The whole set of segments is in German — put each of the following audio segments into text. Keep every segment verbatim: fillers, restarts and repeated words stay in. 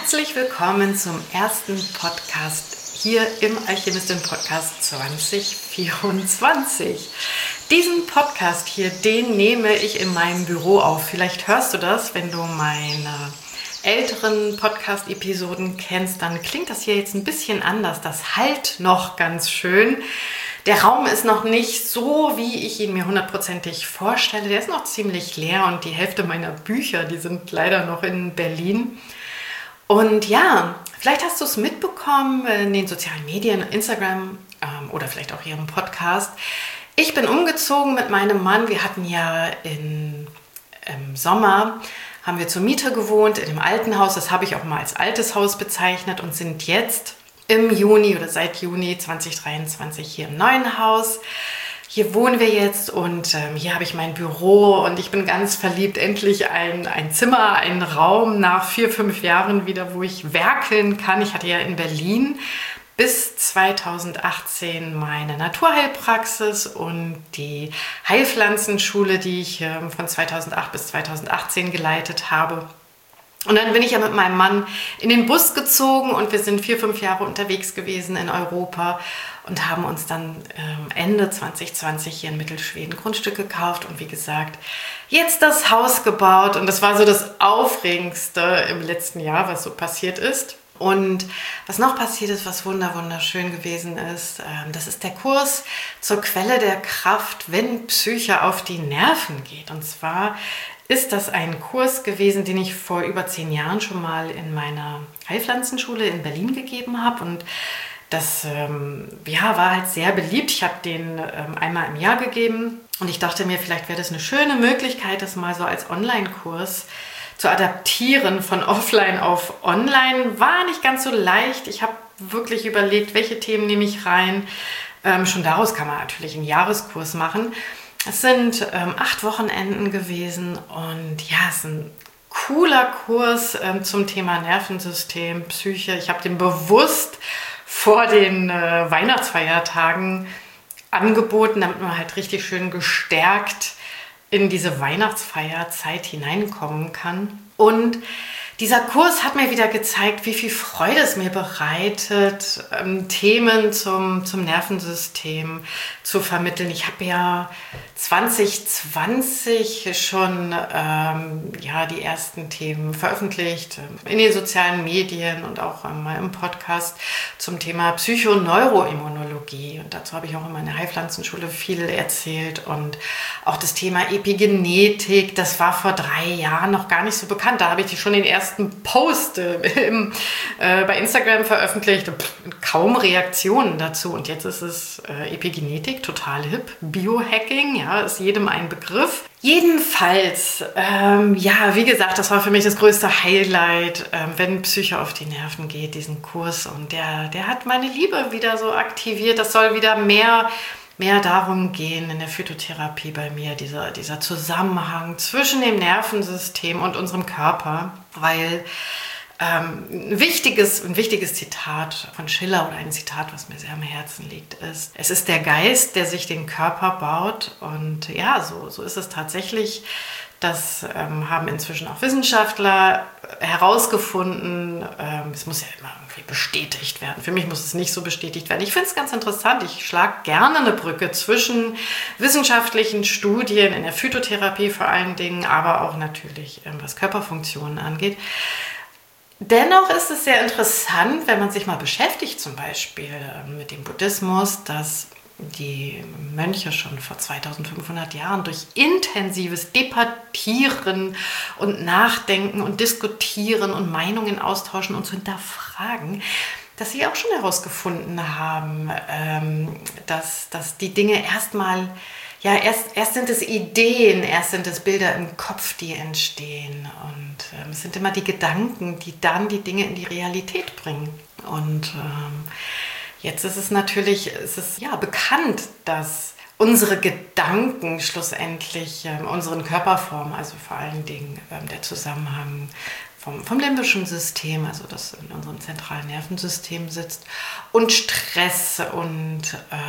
Herzlich willkommen zum ersten Podcast hier im Alchemistin-Podcast zwanzig vierundzwanzig. Diesen Podcast hier, den nehme ich in meinem Büro auf. Vielleicht hörst du das, wenn du meine älteren Podcast-Episoden kennst, dann klingt das hier jetzt ein bisschen anders. Das hallt noch ganz schön. Der Raum ist noch nicht so, wie ich ihn mir hundertprozentig vorstelle. Der ist noch ziemlich leer und die Hälfte meiner Bücher, die sind leider noch in Berlin. Und ja, vielleicht hast du es mitbekommen in den sozialen Medien, Instagram ähm, oder vielleicht auch hier im Podcast. Ich bin umgezogen mit meinem Mann. Wir hatten ja in, im Sommer, haben wir zur Miete gewohnt in dem alten Haus. Das habe ich auch mal als altes Haus bezeichnet und sind jetzt im Juni oder seit Juni zwanzig dreiundzwanzig hier im neuen Haus. Hier wohnen wir jetzt und ähm, hier habe ich mein Büro und ich bin ganz verliebt. Endlich ein, ein Zimmer, ein Raum nach vier, fünf Jahren wieder, wo ich werkeln kann. Ich hatte ja in Berlin bis zweitausendachtzehn meine Naturheilpraxis und die Heilpflanzenschule, die ich ähm, von zweitausendacht bis zweitausendachtzehn geleitet habe. Und dann bin ich ja mit meinem Mann in den Bus gezogen und wir sind vier, fünf Jahre unterwegs gewesen in Europa und haben uns dann ähm, Ende zwanzig zwanzig hier in Mittelschweden Grundstück gekauft und wie gesagt, jetzt das Haus gebaut. Und das war so das Aufregendste im letzten Jahr, was so passiert ist. Und was noch passiert ist, was wunder wunderschön gewesen ist, ähm, das ist der Kurs zur Quelle der Kraft, wenn Psyche auf die Nerven geht. Und zwar ist das ein Kurs gewesen, den ich vor über zehn Jahren schon mal in meiner Heilpflanzenschule in Berlin gegeben habe. Und das ähm, ja, war halt sehr beliebt. Ich habe den ähm, einmal im Jahr gegeben und ich dachte mir, vielleicht wäre das eine schöne Möglichkeit, das mal so als Online-Kurs zu adaptieren von offline auf online. War nicht ganz so leicht. Ich habe wirklich überlegt, welche Themen nehme ich rein. Ähm, schon daraus kann man natürlich einen Jahreskurs machen. Es sind ähm, acht Wochenenden gewesen und ja, es ist ein cooler Kurs ähm, zum Thema Nervensystem, Psyche. Ich habe den bewusst vor den äh, Weihnachtsfeiertagen angeboten, damit man halt richtig schön gestärkt in diese Weihnachtsfeierzeit hineinkommen kann. Und dieser Kurs hat mir wieder gezeigt, wie viel Freude es mir bereitet, ähm, Themen zum, zum Nervensystem zu vermitteln. Ich habe ja zwanzig zwanzig schon ähm, ja, die ersten Themen veröffentlicht äh, in den sozialen Medien und auch äh, mal im Podcast zum Thema Psychoneuroimmunologie. Und dazu habe ich auch in meiner Heilpflanzenschule viel erzählt. Und auch das Thema Epigenetik, das war vor drei Jahren noch gar nicht so bekannt. Da habe ich die schon den ersten Post äh, im, äh, bei Instagram veröffentlicht. Pff, kaum Reaktionen dazu. Und jetzt ist es äh, Epigenetik, total hip. Biohacking, ja, ist jedem ein Begriff. Jedenfalls, ähm, ja, wie gesagt, das war für mich das größte Highlight, ähm, wenn Psyche auf die Nerven geht, diesen Kurs. Und der, der hat meine Liebe wieder so aktiviert. Das soll wieder mehr... mehr darum gehen in der Phytotherapie bei mir, dieser, dieser Zusammenhang zwischen dem Nervensystem und unserem Körper, weil ähm, ein, wichtiges, ein wichtiges Zitat von Schiller oder ein Zitat, was mir sehr am Herzen liegt, ist: Es ist der Geist, der sich den Körper baut. Und ja, so, so ist es tatsächlich. Das ähm, haben inzwischen auch Wissenschaftler herausgefunden. Ähm, es muss ja immer irgendwie bestätigt werden. Für mich muss es nicht so bestätigt werden. Ich finde es ganz interessant. Ich schlage gerne eine Brücke zwischen wissenschaftlichen Studien in der Phytotherapie vor allen Dingen, aber auch natürlich, ähm, was Körperfunktionen angeht. Dennoch ist es sehr interessant, wenn man sich mal beschäftigt, zum Beispiel ähm, mit dem Buddhismus, dass die Mönche schon vor zweitausendfünfhundert Jahren durch intensives Debattieren und Nachdenken und Diskutieren und Meinungen austauschen und zu hinterfragen, dass sie auch schon herausgefunden haben, dass, dass die Dinge erstmal, ja, erst, erst sind es Ideen, erst sind es Bilder im Kopf, die entstehen. Und ähm, es sind immer die Gedanken, die dann die Dinge in die Realität bringen. Und ähm, Jetzt ist es natürlich, es ist ja bekannt, dass unsere Gedanken schlussendlich ähm, unseren Körper formen, also vor allen Dingen ähm, der Zusammenhang vom, vom limbischen System, also das in unserem zentralen Nervensystem sitzt, und Stress und ähm,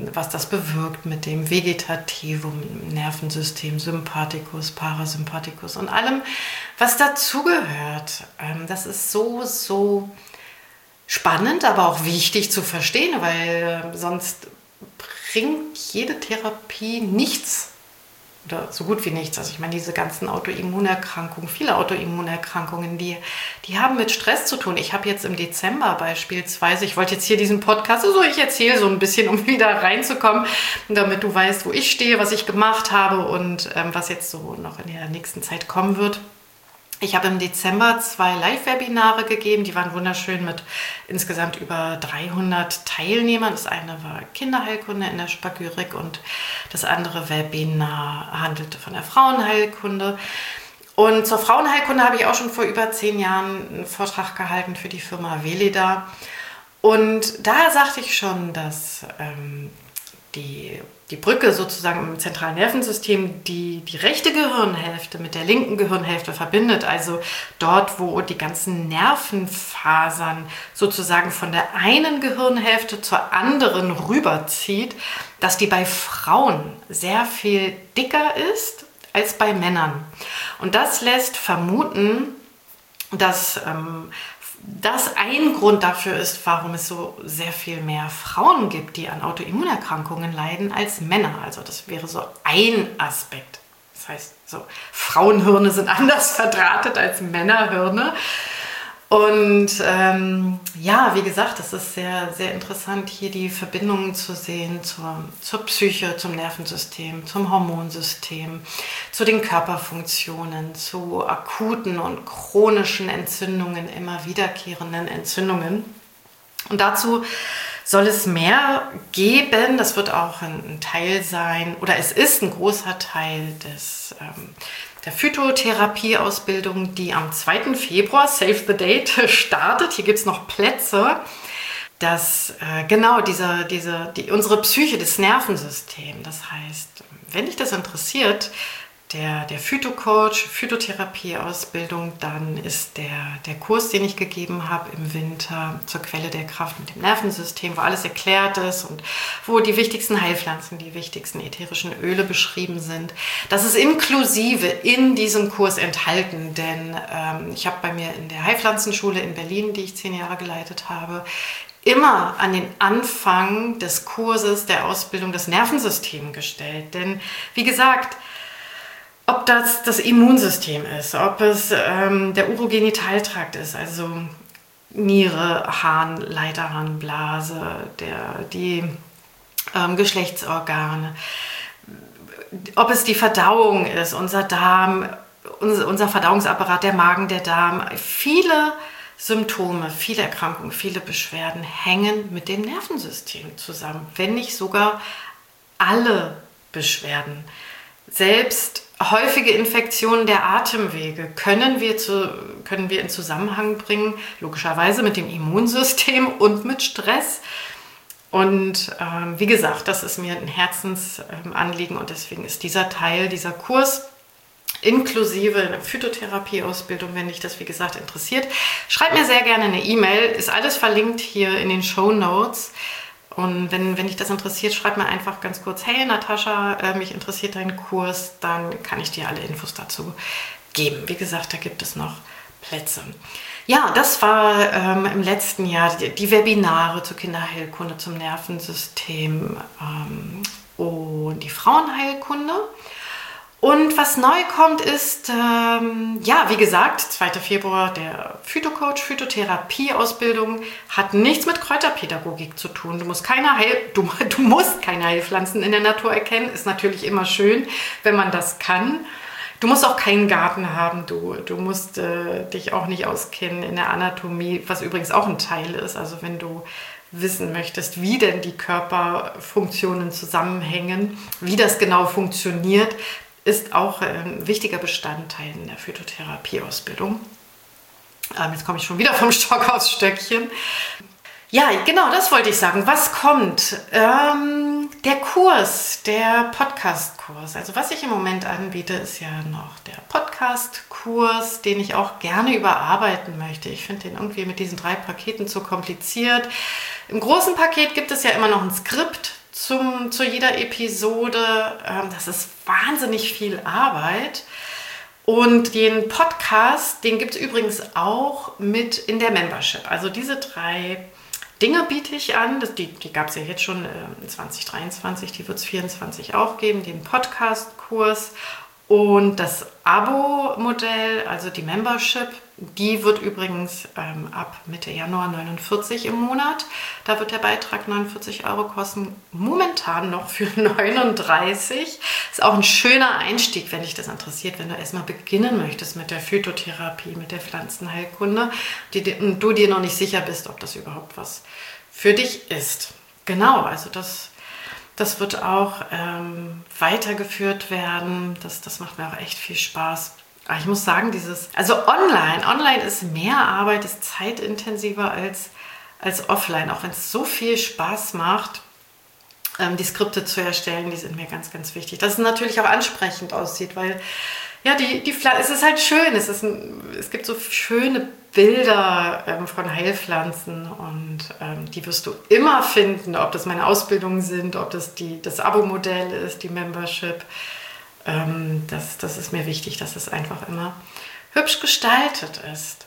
was das bewirkt mit dem Vegetativum, Nervensystem, Sympathikus, Parasympathikus und allem, was dazugehört. Ähm, das ist so, so spannend, aber auch wichtig zu verstehen, weil äh, sonst bringt jede Therapie nichts. Oder so gut wie nichts. Also ich meine, diese ganzen Autoimmunerkrankungen, viele Autoimmunerkrankungen, die, die haben mit Stress zu tun. Ich habe jetzt im Dezember beispielsweise, ich wollte jetzt hier diesen Podcast, also ich erzähle so ein bisschen, um wieder reinzukommen, damit du weißt, wo ich stehe, was ich gemacht habe und ähm, was jetzt so noch in der nächsten Zeit kommen wird. Ich habe im Dezember zwei Live-Webinare gegeben, die waren wunderschön mit insgesamt über dreihundert Teilnehmern. Das eine war Kinderheilkunde in der Spagyrik und das andere Webinar handelte von der Frauenheilkunde. Und zur Frauenheilkunde habe ich auch schon vor über zehn Jahren einen Vortrag gehalten für die Firma Veleda. Und da sagte ich schon, dass ähm, die, die Brücke sozusagen im zentralen Nervensystem die, die rechte Gehirnhälfte mit der linken Gehirnhälfte verbindet. Also dort, wo die ganzen Nervenfasern sozusagen von der einen Gehirnhälfte zur anderen rüberzieht, dass die bei Frauen sehr viel dicker ist als bei Männern. Und das lässt vermuten, dass ähm, das ein Grund dafür ist, warum es so sehr viel mehr Frauen gibt, die an Autoimmunerkrankungen leiden, als Männer. Also das wäre so ein Aspekt. Das heißt, so Frauenhirne sind anders verdrahtet als Männerhirne. Und ähm, ja, wie gesagt, es ist sehr, sehr interessant, hier die Verbindungen zu sehen zur, zur Psyche, zum Nervensystem, zum Hormonsystem, zu den Körperfunktionen, zu akuten und chronischen Entzündungen, immer wiederkehrenden Entzündungen. Und dazu soll es mehr geben. Das wird auch ein Teil sein, oder es ist ein großer Teil des ähm, der Phytotherapieausbildung, die am zweiten Februar, save the date, startet. Hier gibt es noch Plätze, dass äh, genau diese, diese, die, unsere Psyche, das Nervensystem, das heißt, wenn dich das interessiert, der, der Phytocoach, Phytotherapieausbildung, dann ist der, der Kurs, den ich gegeben habe im Winter zur Quelle der Kraft mit dem Nervensystem, wo alles erklärt ist und wo die wichtigsten Heilpflanzen, die wichtigsten ätherischen Öle beschrieben sind. Das ist inklusive in diesem Kurs enthalten, denn ähm, ich habe bei mir in der Heilpflanzenschule in Berlin, die ich zehn Jahre geleitet habe, immer an den Anfang des Kurses der Ausbildung das Nervensystem gestellt. Denn wie gesagt, ob das das Immunsystem ist, ob es ähm, der Urogenitaltrakt ist, also Niere, Harn, Leiterharnblase, der, die ähm, Geschlechtsorgane, ob es die Verdauung ist, unser Darm, unser, unser Verdauungsapparat, der Magen, der Darm, viele Symptome, viele Erkrankungen, viele Beschwerden hängen mit dem Nervensystem zusammen, wenn nicht sogar alle Beschwerden. Selbst häufige Infektionen der Atemwege können wir, zu, können wir in Zusammenhang bringen, logischerweise mit dem Immunsystem und mit Stress. Und ähm, wie gesagt, das ist mir ein Herzensanliegen und deswegen ist dieser Teil, dieser Kurs inklusive eine Phytotherapieausbildung, wenn dich das, wie gesagt, interessiert. Schreib mir sehr gerne eine E-Mail, ist alles verlinkt hier in den Shownotes. Und wenn, wenn dich das interessiert, schreib mir einfach ganz kurz, hey Natascha, äh, mich interessiert dein Kurs, dann kann ich dir alle Infos dazu geben. Wie gesagt, da gibt es noch Plätze. Ja, das war ähm, im letzten Jahr die, die Webinare zur Kinderheilkunde, zum Nervensystem ähm, und die Frauenheilkunde. Und was neu kommt ist, ähm, ja, wie gesagt, zweiter Februar, der Phytocoach, Phytotherapieausbildung hat nichts mit Kräuterpädagogik zu tun. Du musst keine, Heil, du, du musst keine Heilpflanzen in der Natur erkennen. Ist natürlich immer schön, wenn man das kann. Du musst auch keinen Garten haben. Du, du musst äh, dich auch nicht auskennen in der Anatomie, was übrigens auch ein Teil ist. Also wenn du wissen möchtest, wie denn die Körperfunktionen zusammenhängen, wie das genau funktioniert, ist auch ein wichtiger Bestandteil in der Phytotherapieausbildung. Ähm, jetzt komme ich schon wieder vom Stock aufs Stöckchen. Ja, genau, das wollte ich sagen. Was kommt? Ähm, der Kurs, der Podcast-Kurs. Also was ich im Moment anbiete, ist ja noch der Podcast-Kurs, den ich auch gerne überarbeiten möchte. Ich finde den irgendwie mit diesen drei Paketen zu kompliziert. Im großen Paket gibt es ja immer noch ein Skript zum, zu jeder Episode. Ähm, das ist wahnsinnig viel Arbeit. Und den Podcast, den gibt es übrigens auch mit in der Membership. Also diese drei Dinge biete ich an. Das, die die gab es ja jetzt schon äh, zwanzig dreiundzwanzig, die wird es vierundzwanzig auch geben. Den Podcast-Kurs und das Abo-Modell, also die Membership, die wird übrigens ähm, ab Mitte Januar neunundvierzig im Monat. Da wird der Beitrag neunundvierzig Euro kosten, momentan noch für neununddreißig. Ist auch ein schöner Einstieg, wenn dich das interessiert, wenn du erstmal beginnen möchtest mit der Phytotherapie, mit der Pflanzenheilkunde die, und du dir noch nicht sicher bist, ob das überhaupt was für dich ist. Genau, also das... Das wird auch ähm, weitergeführt werden. Das, das macht mir auch echt viel Spaß. Aber ich muss sagen, dieses, also online, online ist mehr Arbeit, ist zeitintensiver als, als offline. Auch wenn es so viel Spaß macht, ähm, die Skripte zu erstellen, die sind mir ganz, ganz wichtig. Dass es natürlich auch ansprechend aussieht, weil ja, die, die es ist halt schön. Es, ist ein, es gibt so schöne Bilder ähm, von Heilpflanzen und ähm, die wirst du immer finden, ob das meine Ausbildungen sind, ob das die, das Abo-Modell ist, die Membership. Ähm, das, das ist mir wichtig, dass es einfach immer hübsch gestaltet ist.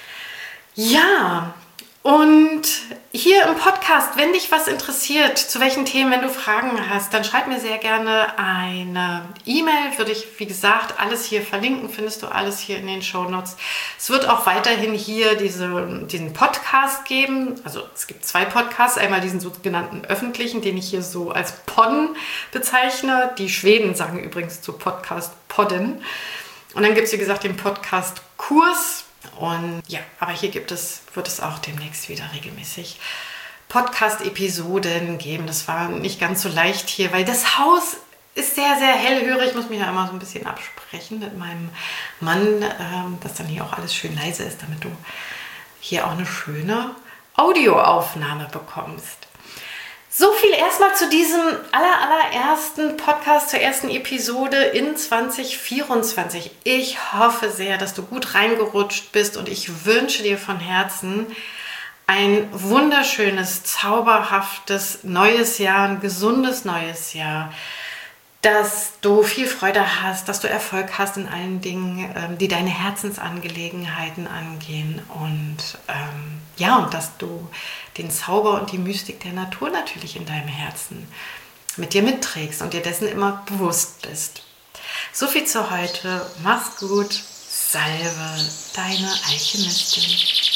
Ja, und hier im Podcast, wenn dich was interessiert, zu welchen Themen, wenn du Fragen hast, dann schreib mir sehr gerne eine E-Mail. Würde ich, wie gesagt, alles hier verlinken, findest du alles hier in den Shownotes. Es wird auch weiterhin hier diese, diesen Podcast geben. Also es gibt zwei Podcasts, einmal diesen sogenannten öffentlichen, den ich hier so als Podden bezeichne. Die Schweden sagen übrigens zu Podcast Podden. Und dann gibt es, wie gesagt, den Podcast-Kurs. Und ja, aber hier gibt es, wird es auch demnächst wieder regelmäßig Podcast-Episoden geben. Das war nicht ganz so leicht hier, weil das Haus ist sehr, sehr hellhörig. Ich muss mich da immer so ein bisschen absprechen mit meinem Mann, ähm, dass dann hier auch alles schön leise ist, damit du hier auch eine schöne Audioaufnahme bekommst. So viel erstmal zu diesem aller, allerersten Podcast, zur ersten Episode in zwanzig vierundzwanzig. Ich hoffe sehr, dass du gut reingerutscht bist und ich wünsche dir von Herzen ein wunderschönes, zauberhaftes neues Jahr, ein gesundes neues Jahr, dass du viel Freude hast, dass du Erfolg hast in allen Dingen, die deine Herzensangelegenheiten angehen und ähm, ja, und dass du den Zauber und die Mystik der Natur natürlich in deinem Herzen mit dir mitträgst und dir dessen immer bewusst bist. So viel zu heute. Mach's gut. Salve, deine Alchemistin.